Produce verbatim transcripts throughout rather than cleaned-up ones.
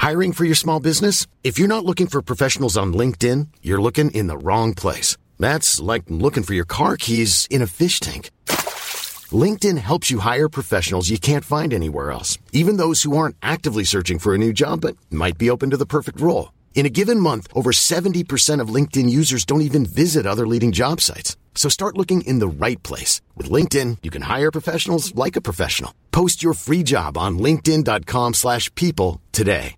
Hiring for your small business? If you're not looking for professionals on LinkedIn, you're looking in the wrong place. That's like looking for your car keys in a fish tank. LinkedIn helps you hire professionals you can't find anywhere else, even those who aren't actively searching for a new job but might be open to the perfect role. In a given month, over seventy percent of LinkedIn users don't even visit other leading job sites. So start looking in the right place. With LinkedIn, you can hire professionals like a professional. Post your free job on linkedin.com slash people today.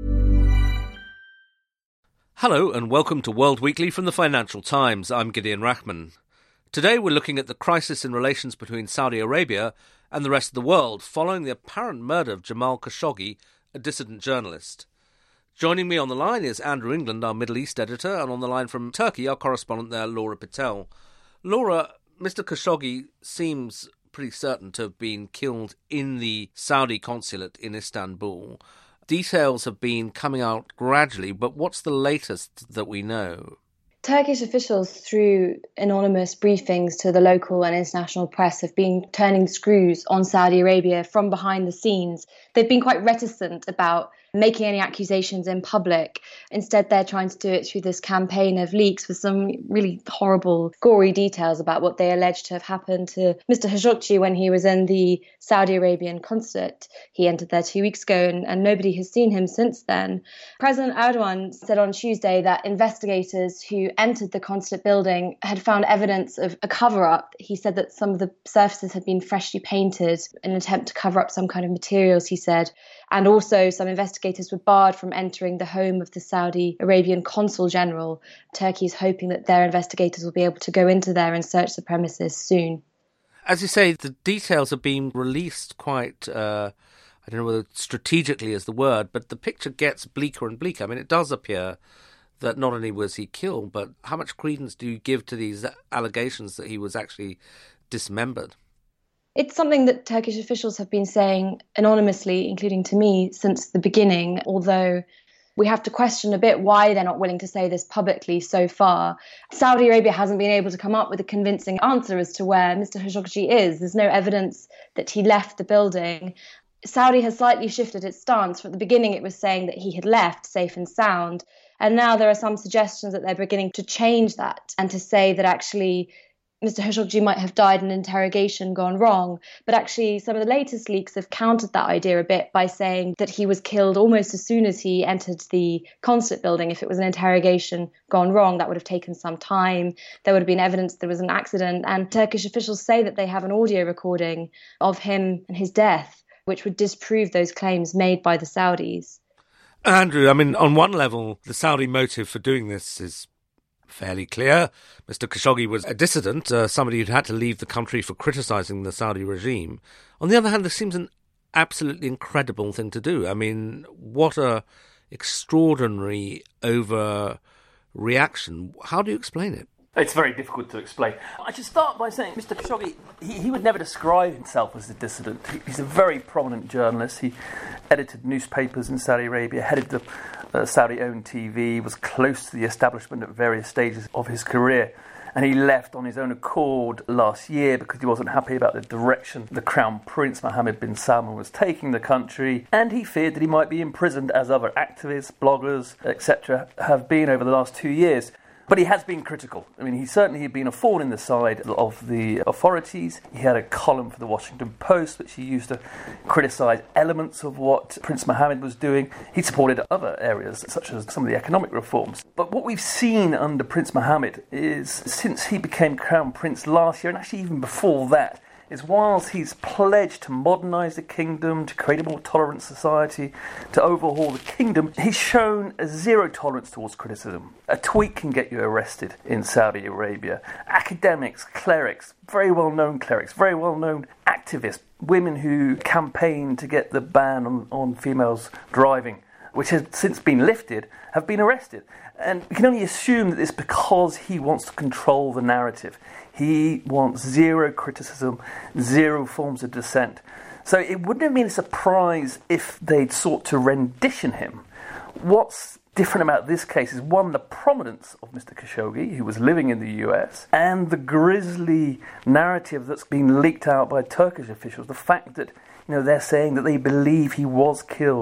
Hello and welcome to World Weekly from the Financial Times. I'm Gideon Rachman. Today we're looking at the crisis in relations between Saudi Arabia and the rest of the world following the apparent murder of Jamal Khashoggi, a dissident journalist. Joining me on the line is Andrew England, our Middle East editor, and on the line from Turkey, our correspondent there, Laura Patel. Laura, Mister Khashoggi seems pretty certain to have been killed in the Saudi consulate in Istanbul. Details have been coming out gradually, but what's the latest that we know? Turkish officials, through anonymous briefings to the local and international press, have been turning screws on Saudi Arabia from behind the scenes. They've been quite reticent about making any accusations in public. Instead, they're trying to do it through this campaign of leaks with some really horrible, gory details about what they allege to have happened to Mister Khashoggi when he was in the Saudi Arabian consulate. He entered there two weeks ago and, and nobody has seen him since then. President Erdogan said on Tuesday that investigators who entered the consulate building had found evidence of a cover-up. He said that some of the surfaces had been freshly painted in an attempt to cover up some kind of materials, he said. And also some investigators were barred from entering the home of the Saudi Arabian Consul General. Turkey is hoping that their investigators will be able to go into there and search the premises soon. As you say, the details are being released quite, uh, I don't know whether strategically is the word, but the picture gets bleaker and bleaker. I mean, it does appear that not only was he killed, but how much credence do you give to these allegations that he was actually dismembered? It's something that Turkish officials have been saying anonymously, including to me, since the beginning, although we have to question a bit why they're not willing to say this publicly so far. Saudi Arabia hasn't been able to come up with a convincing answer as to where Mister Khashoggi is. There's no evidence that he left the building. Saudi has slightly shifted its stance. From the beginning, it was saying that he had left safe and sound. And now there are some suggestions that they're beginning to change that and to say that actually Mister Khashoggi might have died in an interrogation gone wrong. But actually, some of the latest leaks have countered that idea a bit by saying that he was killed almost as soon as he entered the consulate building. If it was an interrogation gone wrong, that would have taken some time. There would have been evidence there was an accident. And Turkish officials say that they have an audio recording of him and his death, which would disprove those claims made by the Saudis. Andrew, I mean, on one level, the Saudi motive for doing this is fairly clear. Mister Khashoggi was a dissident, uh, somebody who'd had to leave the country for criticising the Saudi regime. On the other hand, this seems an absolutely incredible thing to do. I mean, what a extraordinary overreaction. How do you explain it? It's very difficult to explain. I should start by saying Mister Khashoggi, he, he would never describe himself as a dissident. He, he's a very prominent journalist. He edited newspapers in Saudi Arabia, headed the uh, Saudi-owned T V, was close to the establishment at various stages of his career. And he left on his own accord last year because he wasn't happy about the direction the Crown Prince Mohammed bin Salman was taking the country, and he feared that he might be imprisoned as other activists, bloggers, et cetera have been over the last two years. But he has been critical. I mean, he certainly had been a thorn in the side of the authorities. He had a column for the Washington Post, which he used to criticise elements of what Prince Mohammed was doing. He supported other areas, such as some of the economic reforms. But what we've seen under Prince Mohammed is, since he became Crown Prince last year, and actually even before that, is whilst he's pledged to modernise the kingdom, to create a more tolerant society, to overhaul the kingdom, he's shown a zero tolerance towards criticism. A tweet can get you arrested in Saudi Arabia. Academics, clerics, very well-known clerics, very well-known activists, women who campaign to get the ban on, on females driving, which has since been lifted, have been arrested. And we can only assume that it's because he wants to control the narrative. He wants zero criticism, zero forms of dissent. So it wouldn't have been a surprise if they'd sought to rendition him. What's different about this case is, one, the prominence of Mister Khashoggi, who was living in the U S, and the grisly narrative that's been leaked out by Turkish officials. The fact that, you know, they're saying that they believe he was killed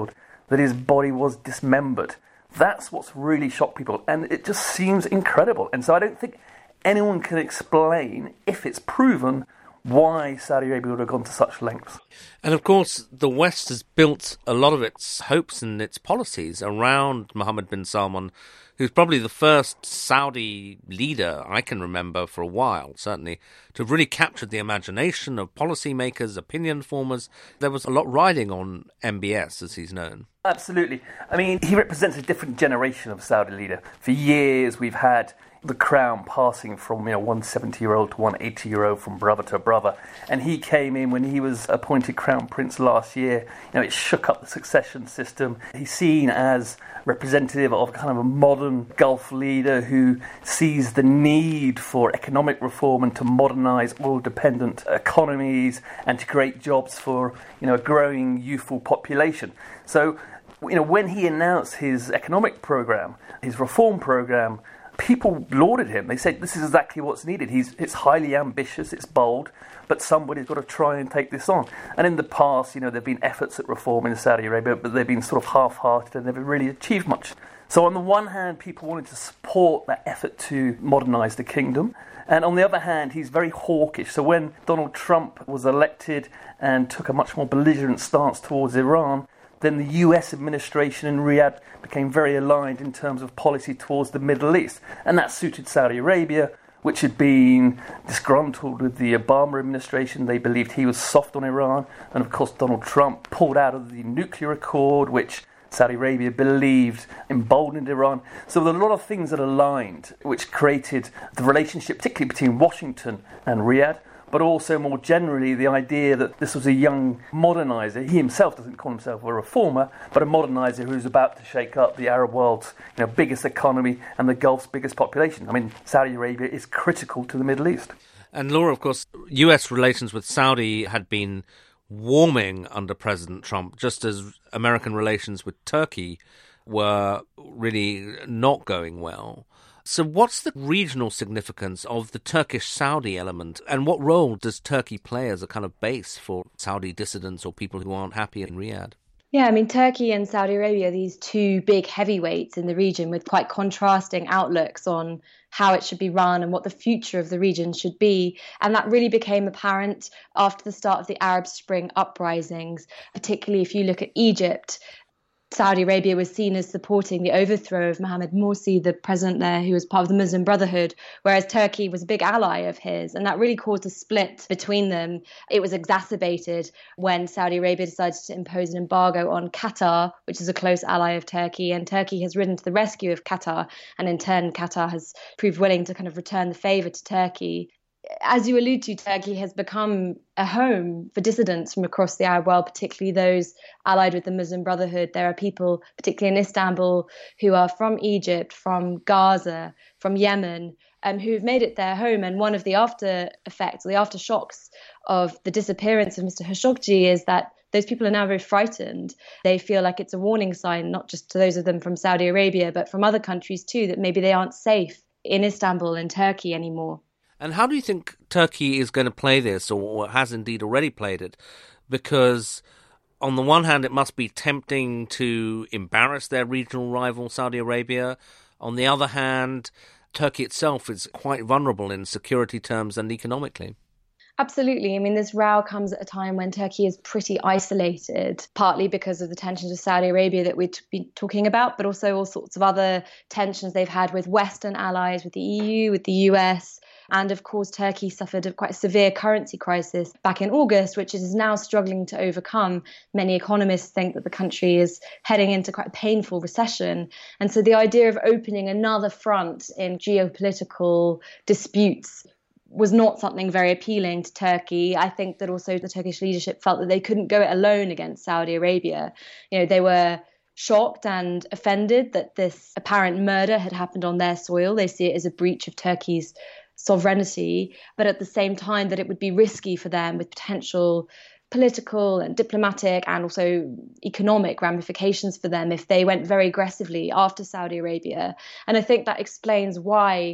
that his body was dismembered. That's what's really shocked people, and it just seems incredible. And so I don't think anyone can explain, if it's proven, why Saudi Arabia would have gone to such lengths. And of course, the West has built a lot of its hopes and its policies around Mohammed bin Salman, who's probably the first Saudi leader I can remember for a while, certainly, to have really captured the imagination of policymakers, opinion formers. There was a lot riding on M B S, as he's known. Absolutely. I mean, he represents a different generation of Saudi leader. For years, we've had the crown passing from, you know, one seventy-year-old to one eighty-year-old, from brother to brother. And he came in when he was appointed crown prince last year. You know, it shook up the succession system. He's seen as representative of kind of a modern Gulf leader who sees the need for economic reform and to modernise oil-dependent economies and to create jobs for, you know, a growing youthful population. So, you know, when he announced his economic programme, his reform programme, people lauded him. They said, this is exactly what's needed. He's, it's highly ambitious, it's bold, but somebody's got to try and take this on. And in the past, you know, there have been efforts at reform in Saudi Arabia, but they've been sort of half-hearted and never really achieved much. So on the one hand, people wanted to support that effort to modernise the kingdom. And on the other hand, he's very hawkish. So when Donald Trump was elected and took a much more belligerent stance towards Iran, then the U S administration in Riyadh became very aligned in terms of policy towards the Middle East. And that suited Saudi Arabia, which had been disgruntled with the Obama administration. They believed he was soft on Iran. And of course, Donald Trump pulled out of the nuclear accord, which Saudi Arabia believed emboldened Iran. So there were a lot of things that aligned, which created the relationship, particularly between Washington and Riyadh, but also more generally the idea that this was a young modernizer. He himself doesn't call himself a reformer, but a modernizer who's about to shake up the Arab world's, you know, biggest economy and the Gulf's biggest population. I mean, Saudi Arabia is critical to the Middle East. And Laura, of course, U S relations with Saudi had been warming under President Trump, just as American relations with Turkey were really not going well. So what's the regional significance of the Turkish-Saudi element, and what role does Turkey play as a kind of base for Saudi dissidents or people who aren't happy in Riyadh? Yeah, I mean, Turkey and Saudi Arabia are these two big heavyweights in the region with quite contrasting outlooks on how it should be run and what the future of the region should be. And that really became apparent after the start of the Arab Spring uprisings, particularly if you look at Egypt. Saudi Arabia was seen as supporting the overthrow of Mohammed Morsi, the president there who was part of the Muslim Brotherhood, whereas Turkey was a big ally of his. And that really caused a split between them. It was exacerbated when Saudi Arabia decided to impose an embargo on Qatar, which is a close ally of Turkey. And Turkey has ridden to the rescue of Qatar. And in turn, Qatar has proved willing to kind of return the favour to Turkey. As you allude to, Turkey has become a home for dissidents from across the Arab world, particularly those allied with the Muslim Brotherhood. There are people, particularly in Istanbul, who are from Egypt, from Gaza, from Yemen, um, who've made it their home. And one of the after effects, the aftershocks of the disappearance of Mister Khashoggi is that those people are now very frightened. They feel like it's a warning sign, not just to those of them from Saudi Arabia, but from other countries too, that maybe they aren't safe in Istanbul and Turkey anymore. And how do you think Turkey is going to play this, or has indeed already played it? Because on the one hand, it must be tempting to embarrass their regional rival, Saudi Arabia. On the other hand, Turkey itself is quite vulnerable in security terms and economically. Absolutely. I mean, this row comes at a time when Turkey is pretty isolated, partly because of the tensions with Saudi Arabia that we've been talking about, but also all sorts of other tensions they've had with Western allies, with the E U, with the U S. And of course, Turkey suffered a quite severe currency crisis back in August, which it is now struggling to overcome. Many economists think that the country is heading into quite a painful recession. And so the idea of opening another front in geopolitical disputes was not something very appealing to Turkey. I think that also the Turkish leadership felt that they couldn't go it alone against Saudi Arabia. You know, they were shocked and offended that this apparent murder had happened on their soil. They see it as a breach of Turkey's sovereignty, but at the same time that it would be risky for them with potential political and diplomatic and also economic ramifications for them if they went very aggressively after Saudi Arabia. And I think that explains why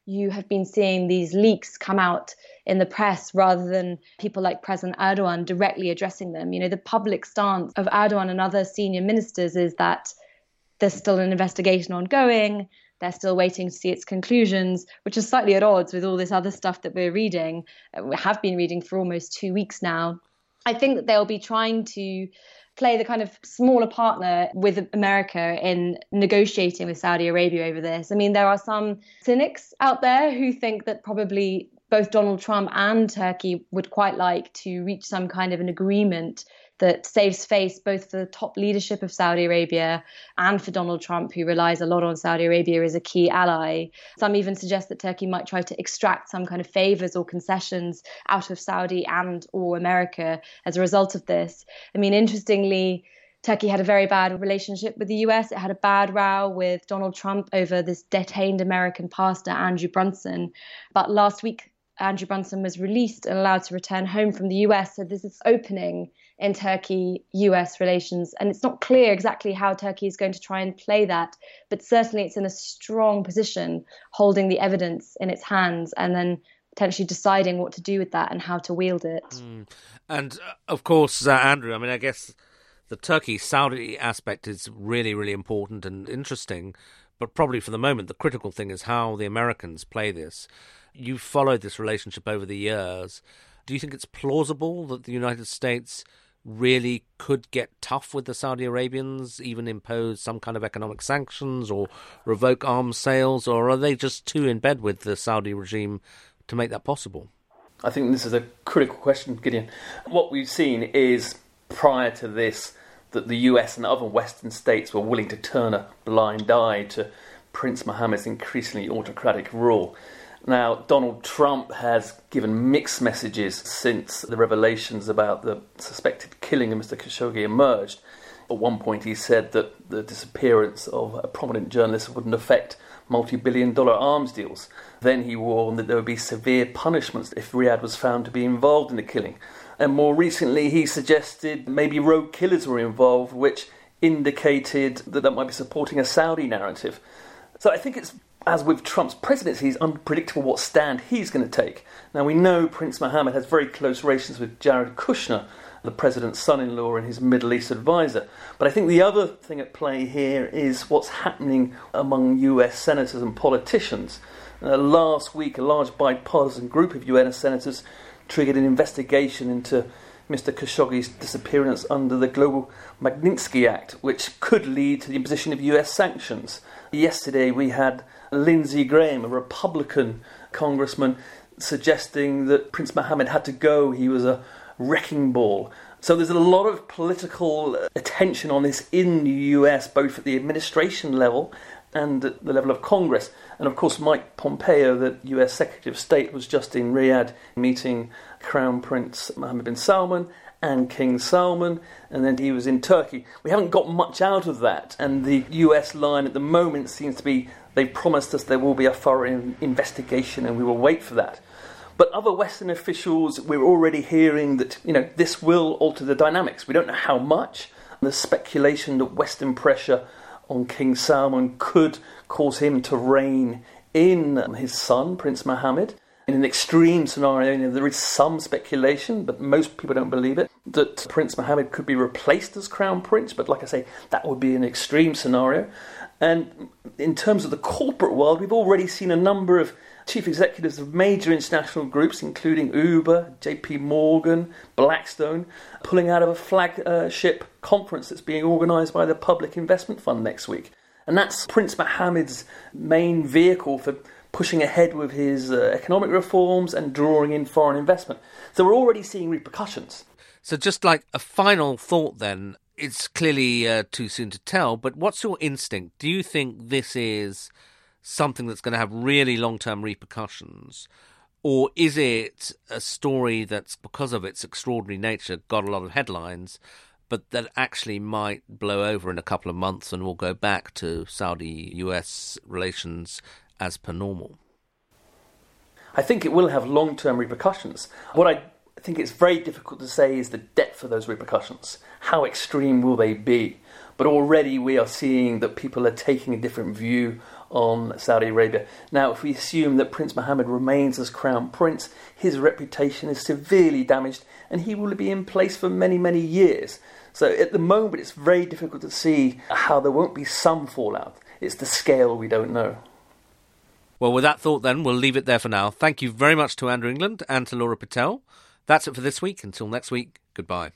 you have been seeing these leaks come out in the press rather than people like President Erdogan directly addressing them. You know, the public stance of Erdogan and other senior ministers is that there's still an investigation ongoing. They're still waiting to see its conclusions, which is slightly at odds with all this other stuff that we're reading. We have been reading for almost two weeks now. I think that they'll be trying to play the kind of smaller partner with America in negotiating with Saudi Arabia over this. I mean, there are some cynics out there who think that probably both Donald Trump and Turkey would quite like to reach some kind of an agreement that saves face both for the top leadership of Saudi Arabia and for Donald Trump, who relies a lot on Saudi Arabia as a key ally. Some even suggest that Turkey might try to extract some kind of favors or concessions out of Saudi and or America as a result of this. I mean, interestingly, Turkey had a very bad relationship with the U S. It had a bad row with Donald Trump over this detained American pastor, Andrew Brunson. But last week, Andrew Brunson was released and allowed to return home from the U S. So there's this opening in Turkey-U S relations. And it's not clear exactly how Turkey is going to try and play that, but certainly it's in a strong position, holding the evidence in its hands and then potentially deciding what to do with that and how to wield it. Mm. And, uh, of course, uh, Andrew, I mean, I guess the Turkey-Saudi aspect is really, really important and interesting, but probably for the moment the critical thing is how the Americans play this. You've followed this relationship over the years. Do you think it's plausible that the United States really could get tough with the Saudi Arabians, even impose some kind of economic sanctions or revoke arms sales, or are they just too in bed with the Saudi regime to make that possible? I think this is a critical question, Gideon. What we've seen is, prior to this, that the U S and other Western states were willing to turn a blind eye to Prince Mohammed's increasingly autocratic rule. Now, Donald Trump has given mixed messages since the revelations about the suspected killing of Mister Khashoggi emerged. At one point he said that the disappearance of a prominent journalist wouldn't affect multi-billion dollar arms deals. Then he warned that there would be severe punishments if Riyadh was found to be involved in the killing. And more recently he suggested maybe rogue killers were involved, which indicated that that might be supporting a Saudi narrative. So I think it's, as with Trump's presidency, it's unpredictable what stand he's going to take. Now, we know Prince Mohammed has very close relations with Jared Kushner, the president's son-in-law and his Middle East advisor. But I think the other thing at play here is what's happening among U S senators and politicians. Uh, last week, a large bipartisan group of U S senators triggered an investigation into Mister Khashoggi's disappearance under the Global Magnitsky Act, which could lead to the imposition of U S sanctions. Yesterday we had Lindsey Graham, a Republican congressman, suggesting that Prince Mohammed had to go. He was a wrecking ball. So there's a lot of political attention on this in the U S, both at the administration level and at the level of Congress. And of course, Mike Pompeo, the U S Secretary of State, was just in Riyadh meeting Crown Prince Mohammed bin Salman and King Salman, and then he was in Turkey. We haven't got much out of that, and the U S line at the moment seems to be, they've promised us there will be a thorough investigation and we will wait for that. But other Western officials, we're already hearing that, you know, this will alter the dynamics. We don't know how much. There's speculation that Western pressure on King Salman could cause him to rein in his son, Prince Mohammed. In an extreme scenario, you know, there is some speculation, but most people don't believe it, that Prince Mohammed could be replaced as Crown Prince. But like I say, that would be an extreme scenario. And in terms of the corporate world, we've already seen a number of chief executives of major international groups, including Uber, J P Morgan, Blackstone, pulling out of a flagship conference that's being organised by the Public Investment Fund next week. And that's Prince Mohammed's main vehicle for pushing ahead with his uh, economic reforms and drawing in foreign investment. So we're already seeing repercussions. So just like a final thought then, it's clearly uh, too soon to tell, but what's your instinct? Do you think this is something that's going to have really long-term repercussions? Or is it a story that's, because of its extraordinary nature, got a lot of headlines, but that actually might blow over in a couple of months and we'll go back to Saudi-U S relations as per normal? I think it will have long-term repercussions. What I think it's very difficult to say is the depth of those repercussions. How extreme will they be? But already we are seeing that people are taking a different view on Saudi Arabia. Now, if we assume that Prince Mohammed remains as Crown Prince, his reputation is severely damaged and he will be in place for many, many years. So at the moment, it's very difficult to see how there won't be some fallout. It's the scale we don't know. Well, with that thought then, we'll leave it there for now. Thank you very much to Andrew England and to Laura Patel. That's it for this week. Until next week, goodbye.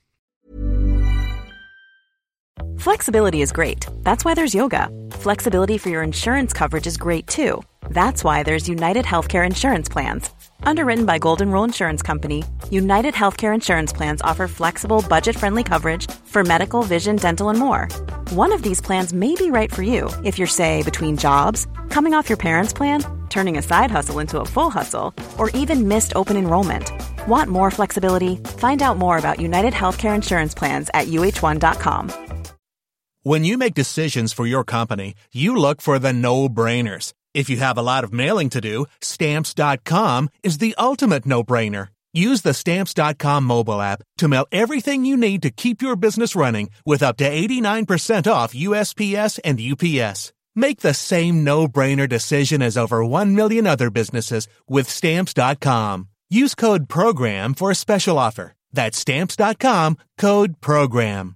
Flexibility is great. That's why there's yoga. Flexibility for your insurance coverage is great too. That's why there's United Healthcare Insurance Plans. Underwritten by Golden Rule Insurance Company, United Healthcare Insurance Plans offer flexible, budget-friendly coverage for medical, vision, dental, and more. One of these plans may be right for you if you're, say, between jobs, coming off your parents' plan, turning a side hustle into a full hustle, or even missed open enrollment. Want more flexibility? Find out more about United Healthcare Insurance Plans at U H one dot com. When you make decisions for your company, you look for the no-brainers. If you have a lot of mailing to do, Stamps dot com is the ultimate no-brainer. Use the Stamps dot com mobile app to mail everything you need to keep your business running with up to eighty-nine percent off U S P S and U P S. Make the same no-brainer decision as over one million other businesses with Stamps dot com. Use code PROGRAM for a special offer. That's Stamps dot com, code PROGRAM.